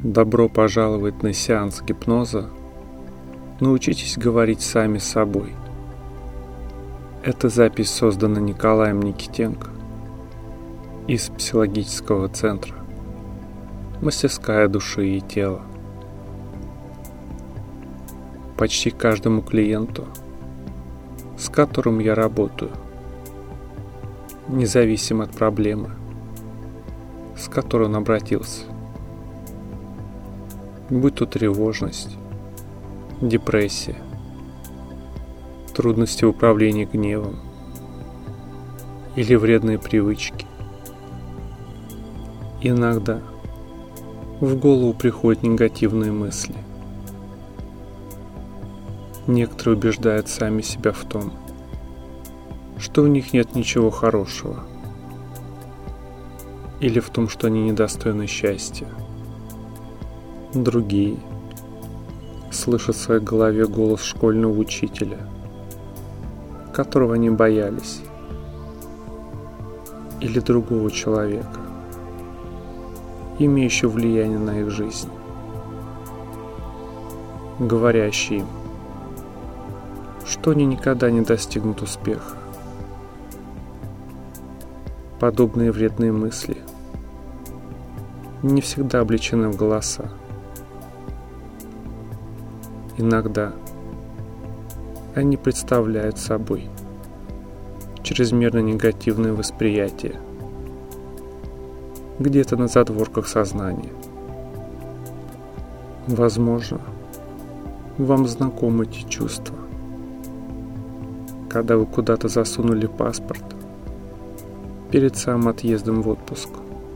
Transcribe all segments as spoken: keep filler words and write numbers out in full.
Добро пожаловать на сеанс гипноза. Научитесь говорить сами с собой. Эта запись создана Николаем Никитенко из психологического центра «Мастерская души и тела». Почти каждому клиенту, с которым я работаю, независимо от проблемы, с которой он обратился, будь то тревожность, депрессия, трудности в управлении гневом или вредные привычки. Иногда в голову приходят негативные мысли. Некоторые убеждают сами себя в том, что у них нет ничего хорошего, или в том, что они недостойны счастья. Другие слышат в своей голове голос школьного учителя, которого они боялись, или другого человека, имеющего влияние на их жизнь, говорящий им, что они никогда не достигнут успеха. Подобные вредные мысли не всегда облечены в голоса. Иногда они представляют собой чрезмерно негативное восприятие где-то на задворках сознания. Возможно, вам знакомы эти чувства, когда вы куда-то засунули паспорт перед самым отъездом в отпуск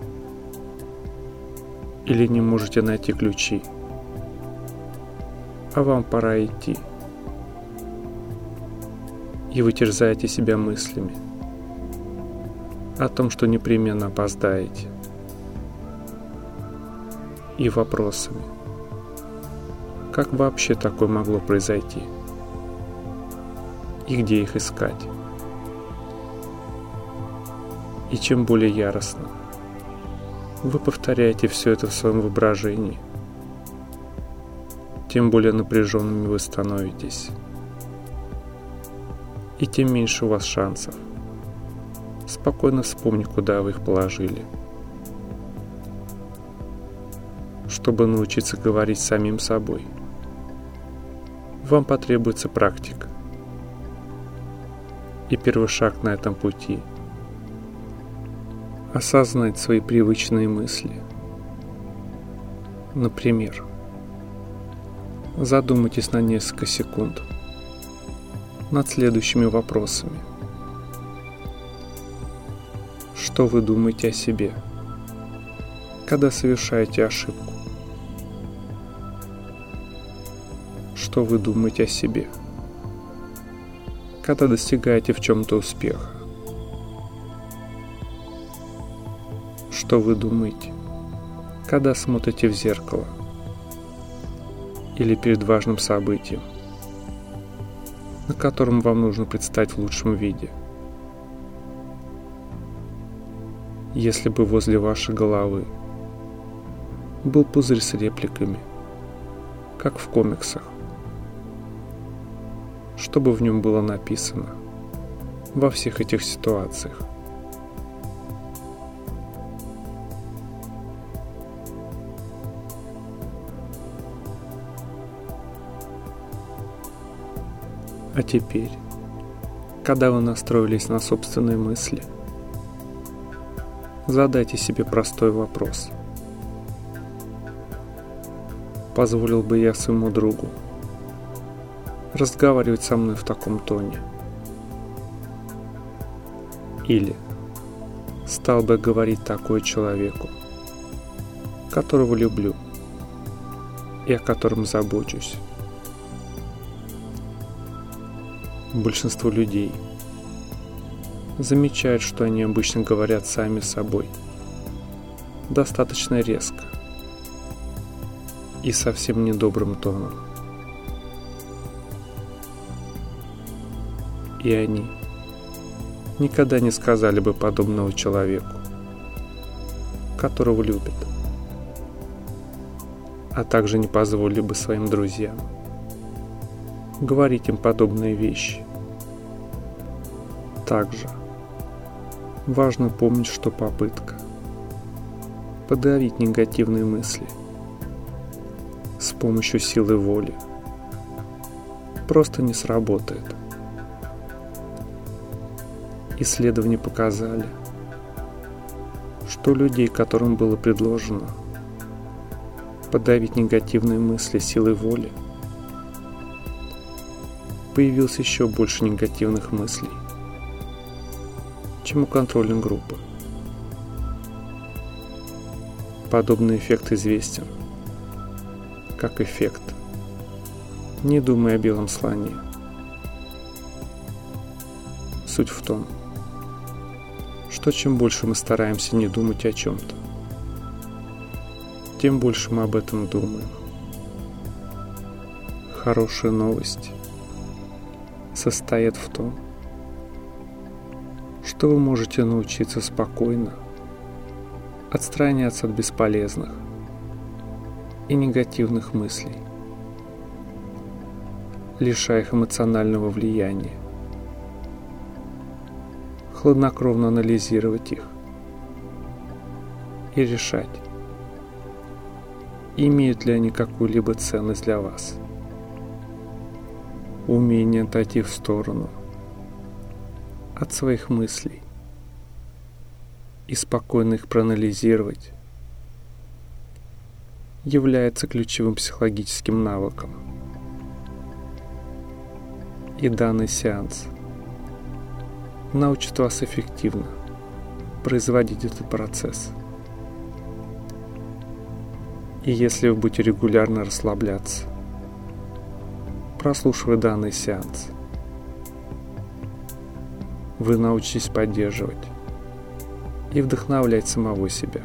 или не можете найти ключи, а вам пора идти, и вы терзаете себя мыслями о том, что непременно опоздаете, и вопросами, как вообще такое могло произойти и где их искать. И чем более яростно вы повторяете все это в своем воображении, тем более напряженными вы становитесь, и тем меньше у вас шансов спокойно вспомнить, куда вы их положили. Чтобы научиться говорить самим собой, вам потребуется практика. И первый шаг на этом пути – осознать свои привычные мысли. Например, задумайтесь на несколько секунд над следующими вопросами. Что вы думаете о себе, когда совершаете ошибку? Что вы думаете о себе, когда достигаете в чем-то успеха? Что вы думаете, когда смотрите в зеркало или перед важным событием, на котором вам нужно предстать в лучшем виде? Если бы возле вашей головы был пузырь с репликами, как в комиксах, что бы в нем было написано во всех этих ситуациях? А теперь, когда вы настроились на собственные мысли, задайте себе простой вопрос. Позволил бы я своему другу разговаривать со мной в таком тоне? Или стал бы говорить такое человеку, которого люблю и о котором забочусь? Большинство людей замечают, что они обычно говорят сами с собой достаточно резко и совсем недобрым тоном. И они никогда не сказали бы подобного человеку, которого любят. а также не позволили бы своим друзьям говорить им подобные вещи. Также важно помнить, что попытка подавить негативные мысли с помощью силы воли просто не сработает. Исследования показали, что людей, которым было предложено подавить негативные мысли силой воли, появилось еще больше негативных мыслей, чем у контрольной группы. Подобный эффект известен как эффект «не думай о белом слоне». Суть в том, что чем больше мы стараемся не думать о чем-то, тем больше мы об этом думаем. Хорошая новость состоит в том, что вы можете научиться спокойно отстраняться от бесполезных и негативных мыслей, лишая их эмоционального влияния, хладнокровно анализировать их и решать, имеют ли они какую-либо ценность для вас. Умение отойти в сторону от своих мыслей и спокойно их проанализировать является ключевым психологическим навыком. И данный сеанс научит вас эффективно производить этот процесс. И если вы будете регулярно расслабляться, прослушивая данный сеанс, вы научитесь поддерживать и вдохновлять самого себя,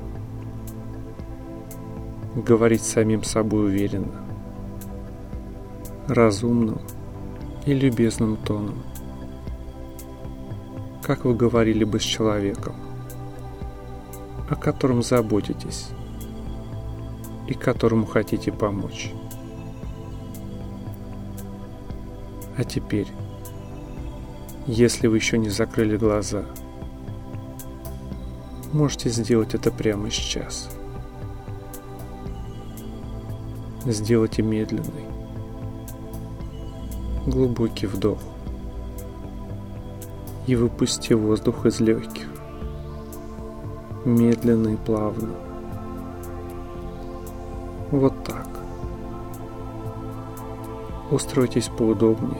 говорить с самим собой уверенно, разумным и любезным тоном, как вы говорили бы с человеком, о котором заботитесь и которому хотите помочь. А теперь, если вы еще не закрыли глаза, можете сделать это прямо сейчас. Сделайте медленный, глубокий вдох и выпусти воздух из легких, медленно и плавно. Вот так. Устройтесь поудобнее.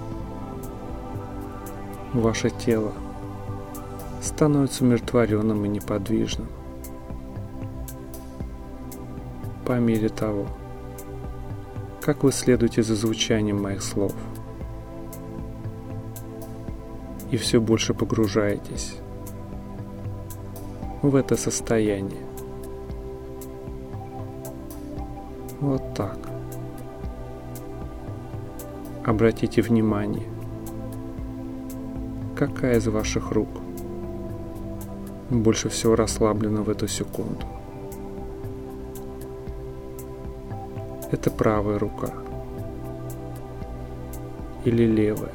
Ваше тело становится умиротворенным и неподвижным по мере того, как вы следуете за звучанием моих слов и все больше погружаетесь в это состояние. Вот так. Обратите внимание, какая из ваших рук больше всего расслаблена в эту секунду. Это правая рука или левая.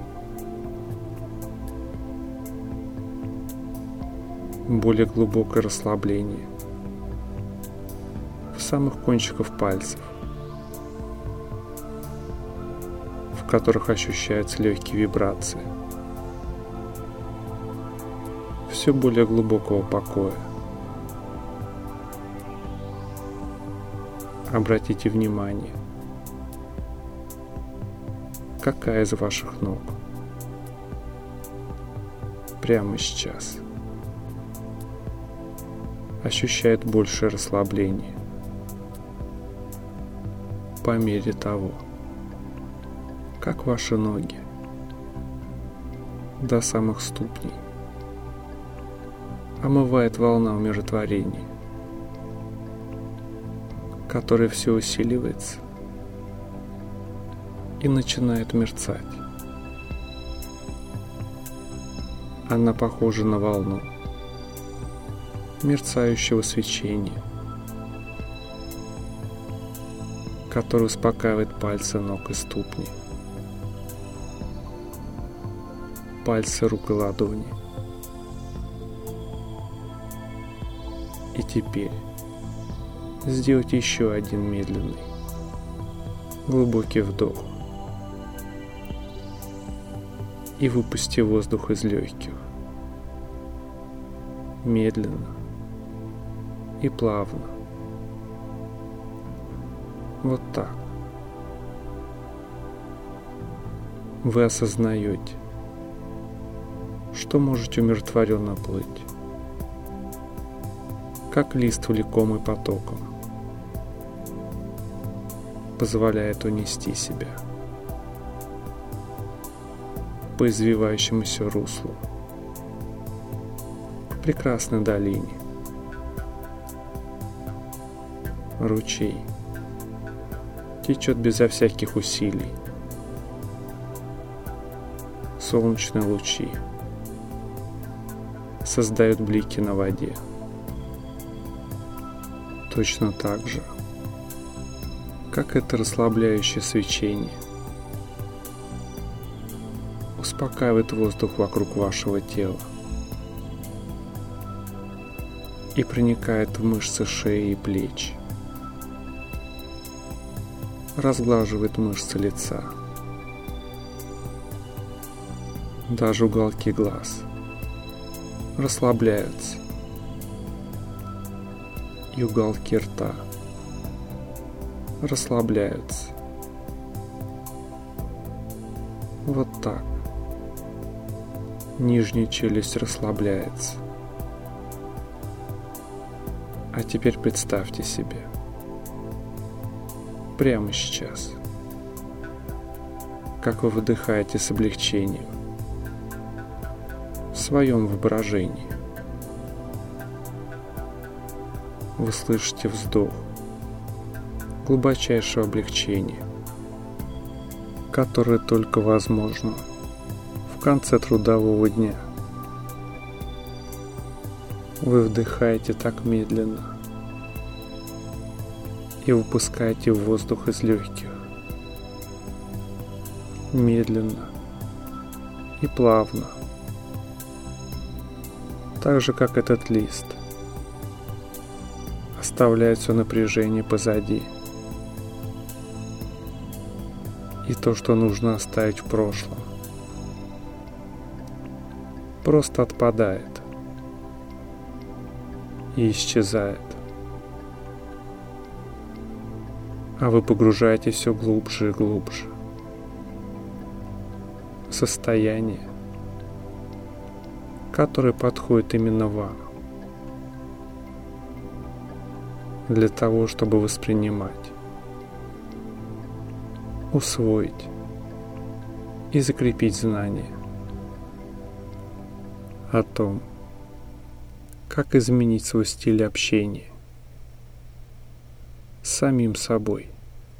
Более глубокое расслабление в самых кончиках пальцев, в которых ощущаются легкие вибрации. Все более глубокого покоя. Обратите внимание, какая из ваших ног прямо сейчас ощущает большее расслабление по мере того, как ваши ноги до самых ступней омывает волна умиротворения, которая все усиливается и начинает мерцать. Она похожа на волну мерцающего свечения, который успокаивает пальцы ног и ступни, пальцы рук и ладони. И теперь сделайте еще один медленный, глубокий вдох и выпусти воздух из легких. Медленно и плавно. Вот так. Вы осознаете, что можете умиротворенно плыть, как лист, влекомый потоком, позволяет унести себя по извивающемуся руслу в прекрасной долине. Ручей течет безо всяких усилий. Солнечные лучи создают блики на воде. Точно так же, как это расслабляющее свечение успокаивает воздух вокруг вашего тела и проникает в мышцы шеи и плеч, разглаживает мышцы лица, даже уголки глаз расслабляются, и уголки рта расслабляются. Вот так. Нижняя челюсть расслабляется. А теперь представьте себе, прямо сейчас, как вы выдыхаете с облегчением в своем воображении. Вы слышите вздох глубочайшего облегчения, которое только возможно в конце трудового дня. Вы вдыхаете так медленно и выпускаете воздух из легких, медленно и плавно, так же, как этот лист оставляет все напряжение позади, и то, что нужно оставить в прошлом, просто отпадает и исчезает. А вы погружаетесь все глубже и глубже в состояние, которое подходит именно вам, для того, чтобы воспринимать, усвоить и закрепить знания о том, как изменить свой стиль общения с самим собой,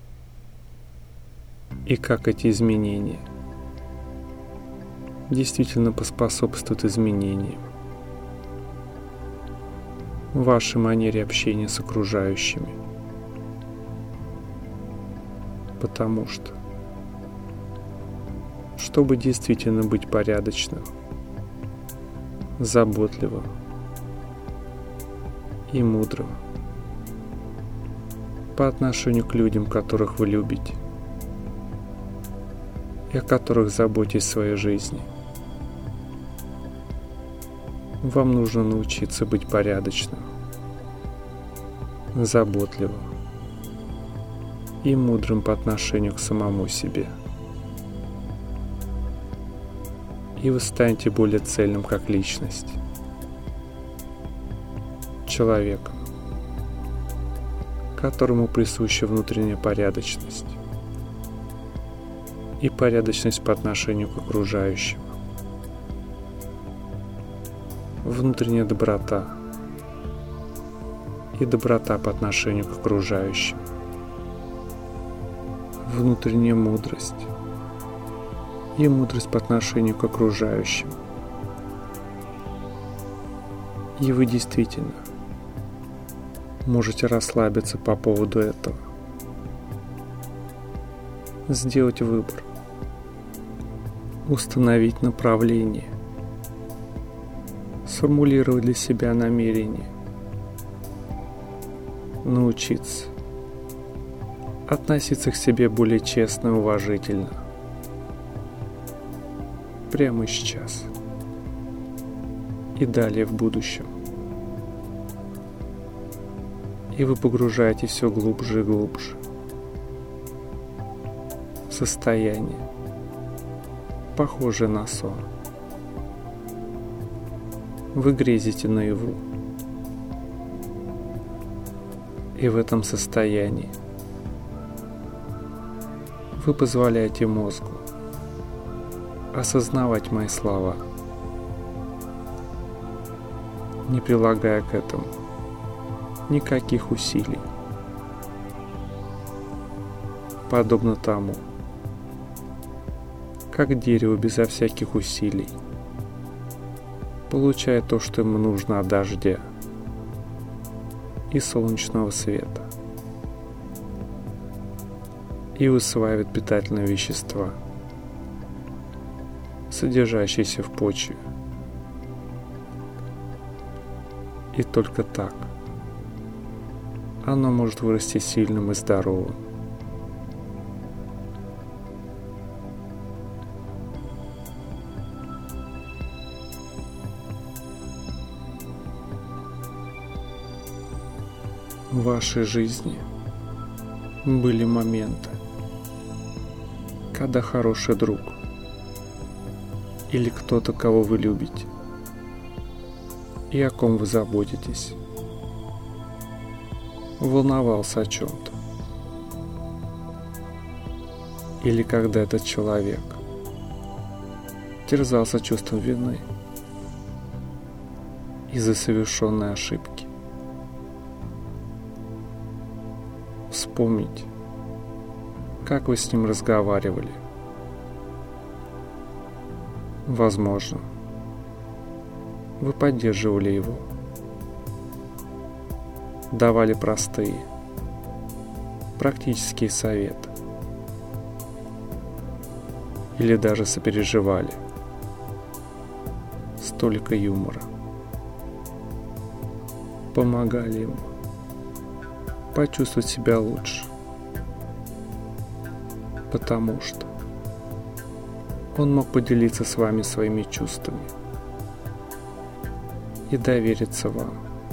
и как эти изменения действительно поспособствуют изменениям в вашей манере общения с окружающими. Потому что, чтобы действительно быть порядочным, заботливым и мудрым по отношению к людям, которых вы любите и о которых заботитесь в своей жизни, вам нужно научиться быть порядочным, заботливым и мудрым по отношению к самому себе. И вы станете более цельным как личность, человеком, которому присуща внутренняя порядочность и порядочность по отношению к окружающим, внутренняя доброта и доброта по отношению к окружающим, внутренняя мудрость и мудрость по отношению к окружающим. И вы действительно можете расслабиться по поводу этого сделать выбор, установить направление, сформулировать для себя намерение, научиться относиться к себе более честно и уважительно. Прямо сейчас и далее в будущем. И вы погружаетесь все глубже и глубже в состояние, похожее на сон. Вы грезите наяву. И в этом состоянии вы позволяете мозгу осознавать мои слова, не прилагая к этому никаких усилий, подобно тому, как дерево безо всяких усилий получает то, что ему нужно от дождя и солнечного света, и усваивает питательные вещества, содержащиеся в почве. И только так оно может вырасти сильным и здоровым. В вашей жизни были моменты, когда хороший друг или кто-то, кого вы любите и о ком вы заботитесь, волновался о чем-то. Или когда этот человек терзался чувством вины из-за совершенной ошибки. Вспомните, как вы с ним разговаривали. Возможно, вы поддерживали его, давали простые, практические советы или даже сопереживали. Столько юмора. Помогали ему почувствовать себя лучше, потому что он мог поделиться с вами своими чувствами и довериться вам,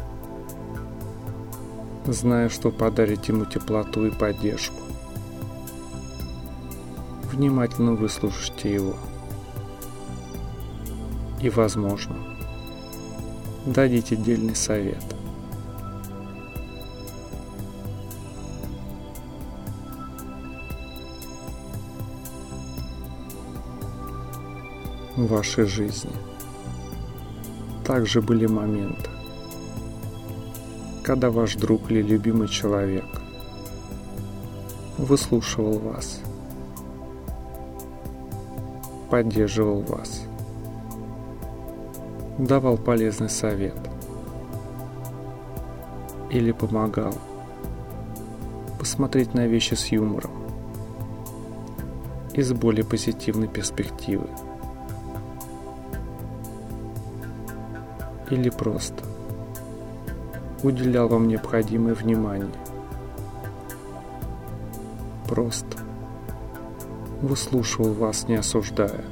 зная, что подарите ему теплоту и поддержку. Внимательно выслушайте его и, возможно, дадите дельный совет. В вашей жизни также были моменты, когда ваш друг или любимый человек выслушивал вас, поддерживал вас, давал полезный совет или помогал посмотреть на вещи с юмором и с более позитивной перспективы. Или просто уделял вам необходимое внимание. Просто выслушивал вас, не осуждая.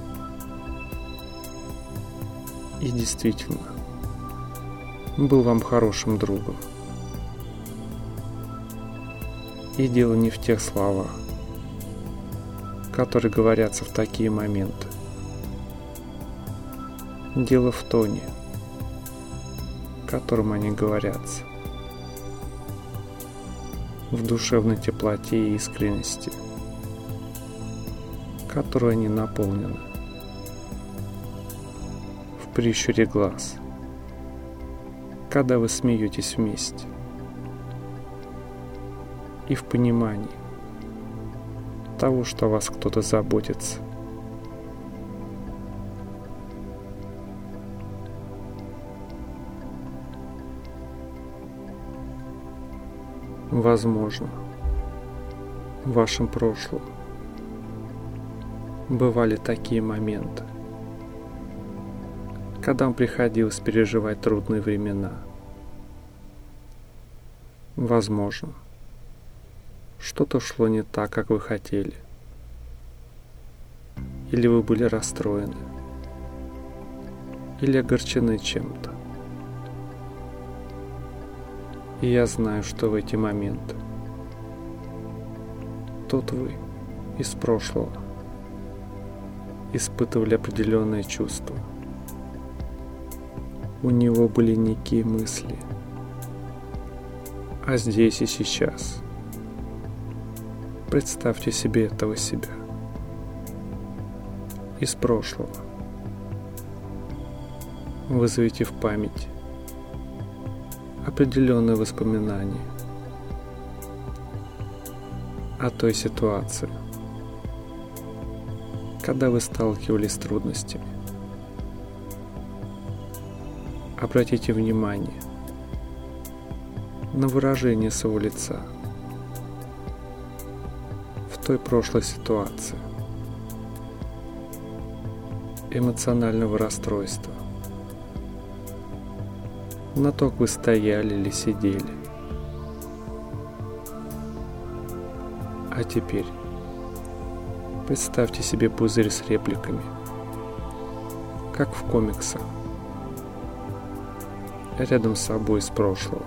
И действительно был вам хорошим другом. И дело не в тех словах, которые говорятся в такие моменты. Дело в тоне, которым они говорятся, в душевной теплоте и искренности, которой они наполнены, в прищуре глаз, когда вы смеетесь вместе, и в понимании того, что о вас кто-то заботится. Возможно, в вашем прошлом Бывали такие моменты, когда вам приходилось переживать трудные времена. Возможно, что-то шло не так, как вы хотели, или вы были расстроены, или огорчены чем-то. И я знаю, что в эти моменты тот вы из прошлого испытывали определенные чувства. У него были некие мысли, а здесь и сейчас. Представьте себе этого себя из прошлого. Вызовите в память определенные воспоминания о той ситуации, когда вы сталкивались с трудностями. Обратите внимание на выражение своего лица в той прошлой ситуации эмоционального расстройства, на то, как вы стояли или сидели. А теперь представьте себе пузырь с репликами, как в комиксах, рядом с собой из прошлого,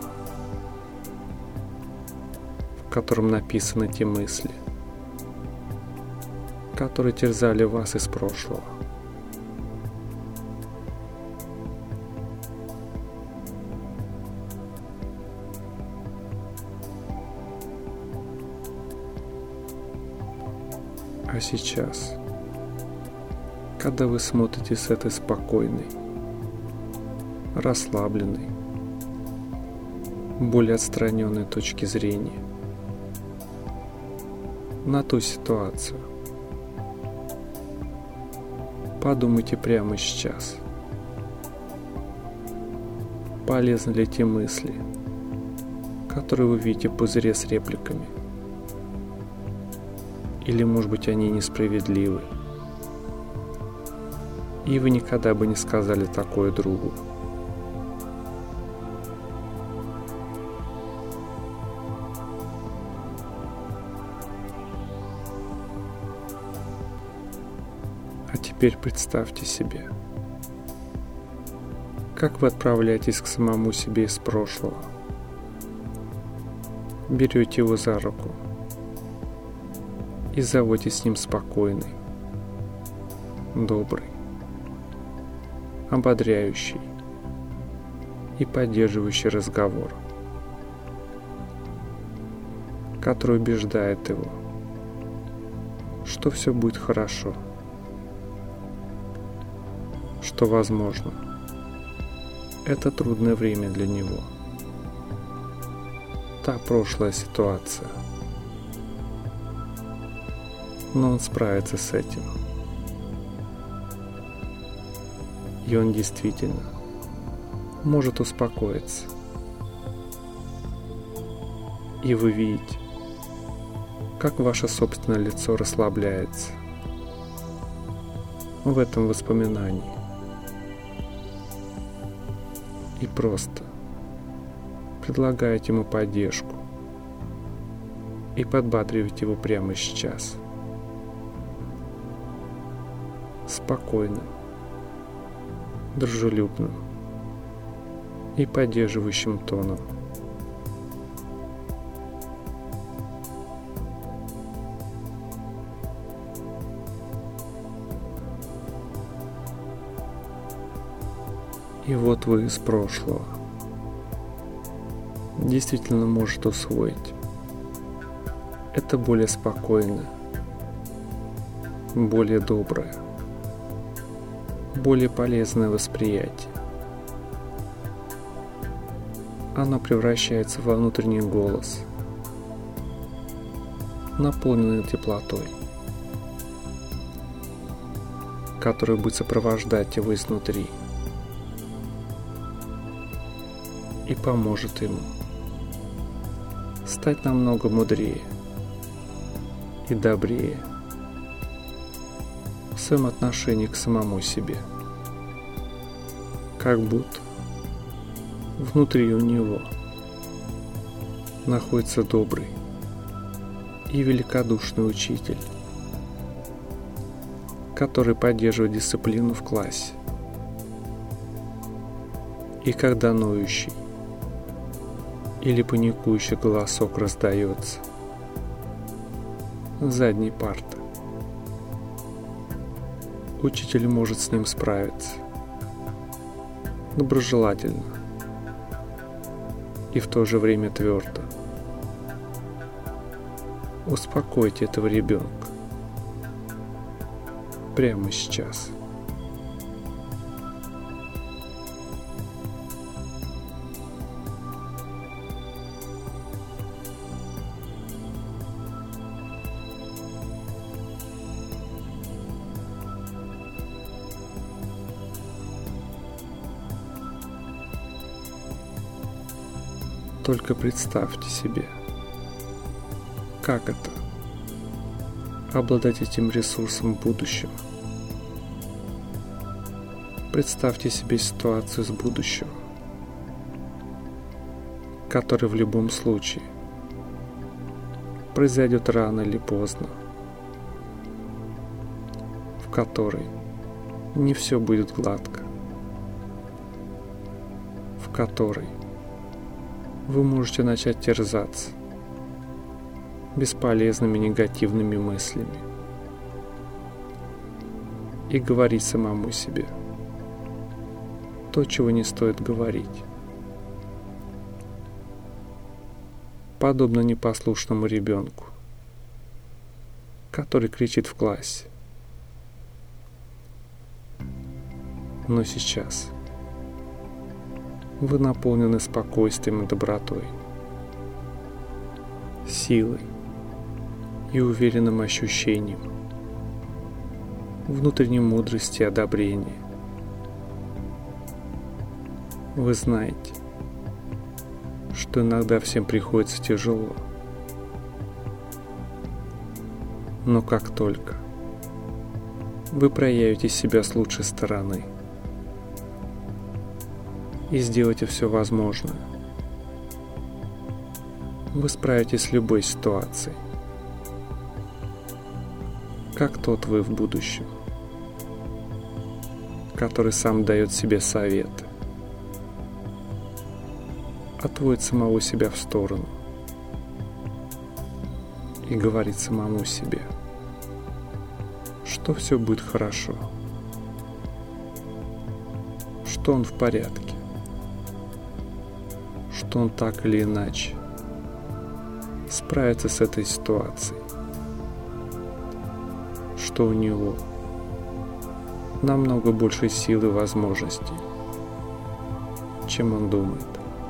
в котором написаны те мысли, которые терзали вас из прошлого. А сейчас, когда вы смотрите с этой спокойной, расслабленной, более отстраненной точки зрения на ту ситуацию, подумайте прямо сейчас, полезны ли те мысли, которые вы видите в пузыре с репликами, или, может быть, они несправедливы, и вы никогда бы не сказали такое другу. А теперь представьте себе, как вы отправляетесь к самому себе из прошлого, берете его за руку и заводите с ним спокойный, добрый, ободряющий и поддерживающий разговор, который убеждает его, что все будет хорошо, что, возможно, это трудное время для него, та прошлая ситуация, но он справится с этим. И он действительно может успокоиться. И вы видите, как ваше собственное лицо расслабляется в этом воспоминании. И просто предлагаете ему поддержку и подбадриваете его прямо сейчас. Спокойным, дружелюбным и поддерживающим тоном. И вот вы из прошлого действительно можете усвоить это более спокойное, более доброе, более полезное восприятие. Оно превращается во внутренний голос, наполненный теплотой, который будет сопровождать его изнутри и поможет ему стать намного мудрее и добрее в своем отношении к самому себе. Как будто внутри у него находится добрый и великодушный учитель, который поддерживает дисциплину в классе. И когда ноющий или паникующий голосок раздается с задней парты, учитель может с ним справиться доброжелательно и в то же время твердо. Успокойте этого ребенка прямо сейчас. Только представьте себе, как это – обладать этим ресурсом в будущем. Представьте себе ситуацию с будущего, которая в любом случае произойдет рано или поздно, в которой не все будет гладко, в которой вы можете начать терзаться бесполезными негативными мыслями и говорить самому себе то, чего не стоит говорить. Подобно непослушному ребенку, который кричит в классе. Но сейчас вы наполнены спокойствием и добротой, силой и уверенным ощущением, внутренней мудрости и одобрения. Вы знаете, что иногда всем приходится тяжело, но как только вы проявите себя с лучшей стороны и сделайте все возможное, вы справитесь с любой ситуацией, как тот вы в будущем, который сам дает себе советы, отводит самого себя в сторону и говорит самому себе, что все будет хорошо, что он в порядке, что он так или иначе справится с этой ситуацией, что у него намного больше сил и возможностей, чем он думает.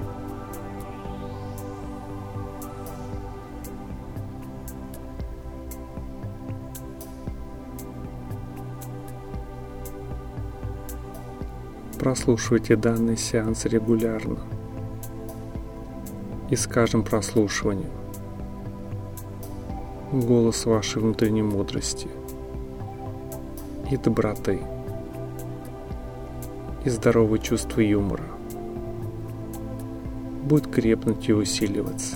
Прослушивайте данный сеанс регулярно, и с каждым прослушиванием голос вашей внутренней мудрости и доброты и здоровое чувство юмора будет крепнуть и усиливаться.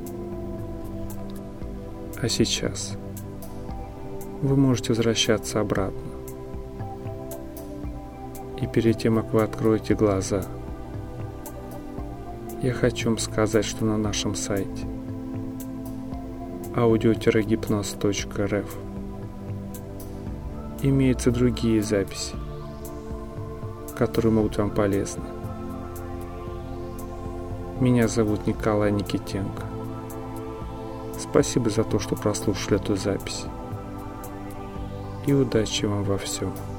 А сейчас вы можете возвращаться обратно. И перед тем, как вы откроете глаза, я хочу вам сказать, что на нашем сайте аудио гипноз точка эр эф имеются другие записи, которые могут вам полезны. Меня зовут Николай Никитенко. Спасибо за то, что прослушали эту запись. И удачи вам во всем.